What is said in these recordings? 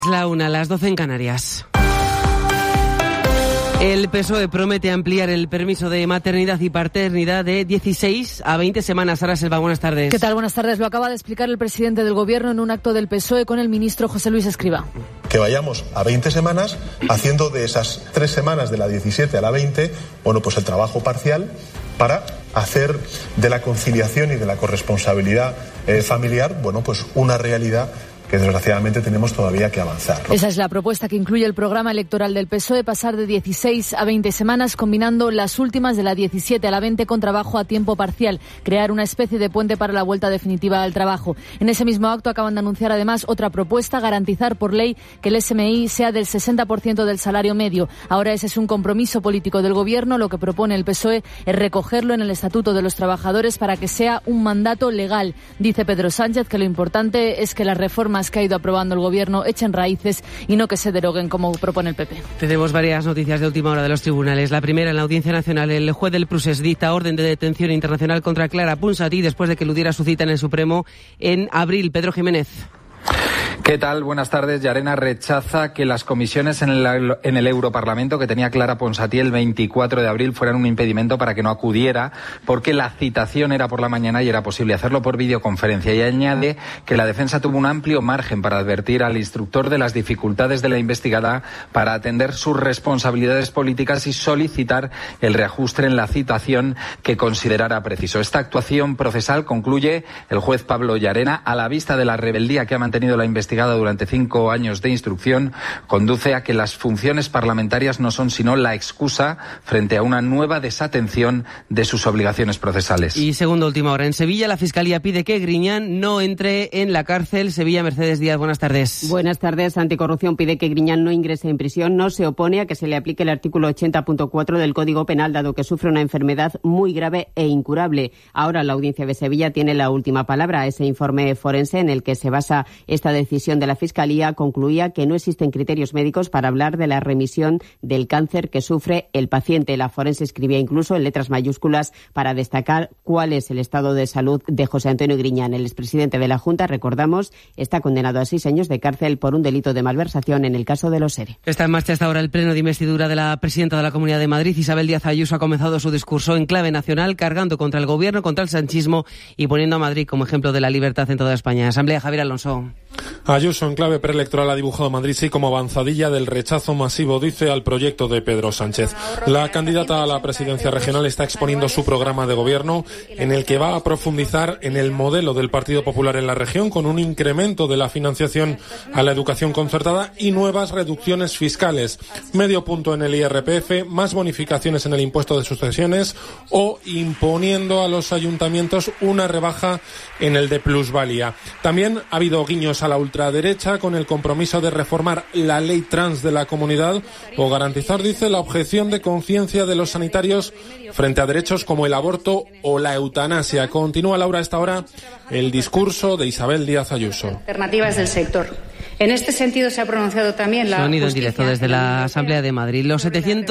La 1, las 12 en Canarias. El PSOE promete ampliar el permiso de maternidad y paternidad de 16 a 20 semanas. Sara Selva, buenas tardes. ¿Qué tal? Buenas tardes. Lo acaba de explicar el presidente del Gobierno en un acto del PSOE con el ministro José Luis Escrivá. Que vayamos a 20 semanas, haciendo de esas 3 semanas de la 17 a la 20, pues el trabajo parcial para hacer de la conciliación y de la corresponsabilidad familiar, pues una realidad que desgraciadamente tenemos todavía que avanzar, ¿no? Esa es la propuesta que incluye el programa electoral del PSOE, pasar de 16 a 20 semanas, combinando las últimas de la 17 a la 20 con trabajo a tiempo parcial, crear una especie de puente para la vuelta definitiva al trabajo. En ese mismo acto acaban de anunciar además otra propuesta, garantizar por ley que el SMI sea del 60% del salario medio. Ahora ese es un compromiso político del Gobierno. Lo que propone el PSOE es recogerlo en el Estatuto de los Trabajadores para que sea un mandato legal. Dice Pedro Sánchez que lo importante es que las reformas que ha ido aprobando el Gobierno echen raíces y no que se deroguen como propone el PP. Tenemos varias noticias de última hora de los tribunales. La primera, en la Audiencia Nacional, el juez del Prusés dicta orden de detención internacional contra Clara Ponsatí después de que eludiera su cita en el Supremo en abril. Pedro Jiménez. ¿Qué tal? Buenas tardes. Llarena rechaza que las comisiones en el Europarlamento que tenía Clara Ponsatí el 24 de abril fueran un impedimento para que no acudiera, porque la citación era por la mañana y era posible hacerlo por videoconferencia. Y añade que la defensa tuvo un amplio margen para advertir al instructor de las dificultades de la investigada para atender sus responsabilidades políticas y solicitar el reajuste en la citación que considerara preciso. Esta actuación procesal, concluye el juez Pablo Llarena, a la vista de la rebeldía que ha mantenido la investigada durante 5 años de instrucción, conduce a que las funciones parlamentarias no son sino la excusa frente a una nueva desatención de sus obligaciones procesales. Y segunda última hora, en Sevilla la Fiscalía pide que Griñán no entre en la cárcel. Sevilla, Mercedes Díaz, buenas tardes. Buenas tardes. Anticorrupción pide que Griñán no ingrese en prisión. No se opone a que se le aplique el artículo 80.4 del Código Penal, dado que sufre una enfermedad muy grave e incurable. Ahora la Audiencia de Sevilla tiene la última palabra. Ese informe forense en el que se basa esta decisión de la Fiscalía concluía que no existen criterios médicos para hablar de la remisión del cáncer que sufre el paciente. La forense escribía incluso en letras mayúsculas para destacar cuál es el estado de salud de José Antonio Griñán. El expresidente de la Junta, recordamos, está condenado a 6 años de cárcel por un delito de malversación en el caso de los ERE. Está en marcha hasta ahora el pleno de investidura de la presidenta de la Comunidad de Madrid. Isabel Díaz Ayuso ha comenzado su discurso en clave nacional, cargando contra el gobierno, contra el sanchismo y poniendo a Madrid como ejemplo de la libertad en toda España. Asamblea, Javier Alonso. Ayuso, en clave preelectoral, ha dibujado Madrid sí como avanzadilla del rechazo masivo, dice, al proyecto de Pedro Sánchez. La candidata a la presidencia regional está exponiendo su programa de gobierno, en el que va a profundizar en el modelo del Partido Popular en la región, con un incremento de la financiación a la educación concertada y nuevas reducciones fiscales. Medio punto en el IRPF, más bonificaciones en el impuesto de sucesiones o imponiendo a los ayuntamientos una rebaja en el de plusvalía. También ha habido guiños a la ultraderecha con el compromiso de reformar la ley trans de la comunidad o garantizar, dice, la objeción de conciencia de los sanitarios frente a derechos como el aborto o la eutanasia. Continúa, Laura, a esta hora el discurso de Isabel Díaz Ayuso. Alternativas del sector. En este sentido se ha pronunciado también la Sonido en directo desde la Asamblea de Madrid. Los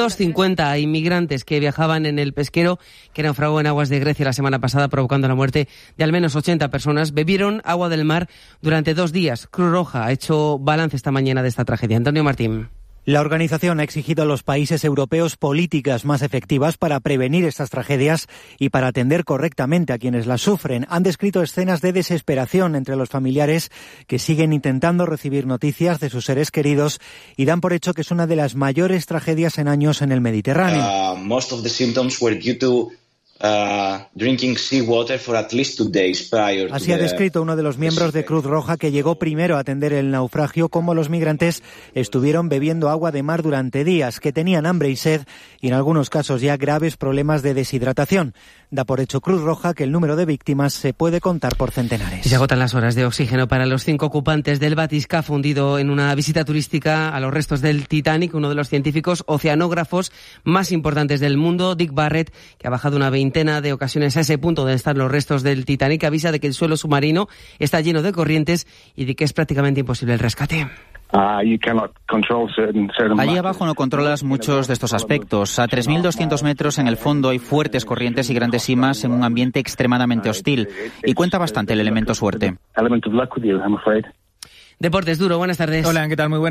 750 inmigrantes que viajaban en el pesquero que naufragó en aguas de Grecia la semana pasada, provocando la muerte de al menos 80 personas, bebieron agua del mar durante 2 días. Cruz Roja ha hecho balance esta mañana de esta tragedia. Antonio Martín. La organización ha exigido a los países europeos políticas más efectivas para prevenir estas tragedias y para atender correctamente a quienes las sufren. Han descrito escenas de desesperación entre los familiares que siguen intentando recibir noticias de sus seres queridos y dan por hecho que es una de las mayores tragedias en años en el Mediterráneo. Most of the symptoms were due to drinking seawater for at least 2 days prior to Así ha descrito uno de los miembros de Cruz Roja que llegó primero a atender el naufragio cómo los migrantes estuvieron bebiendo agua de mar durante días, que tenían hambre y sed y en algunos casos ya graves problemas de deshidratación. Da por hecho Cruz Roja que el número de víctimas se puede contar por centenares. Y se agotan las horas de oxígeno para los 5 ocupantes del Batisca, fundido en una visita turística a los restos del Titanic. Uno de los científicos oceanógrafos más importantes del mundo, Dick Barrett, que ha bajado una veintena de ocasiones a ese punto donde están los restos del Titanic, avisa de que el suelo submarino está lleno de corrientes y de que es prácticamente imposible el rescate. Allí abajo no controlas muchos de estos aspectos. A 3.200 metros en el fondo hay fuertes corrientes y grandes simas en un ambiente extremadamente hostil. Y cuenta bastante el elemento suerte. Deportes, Duro, buenas tardes. Hola, ¿qué tal? Muy buenas.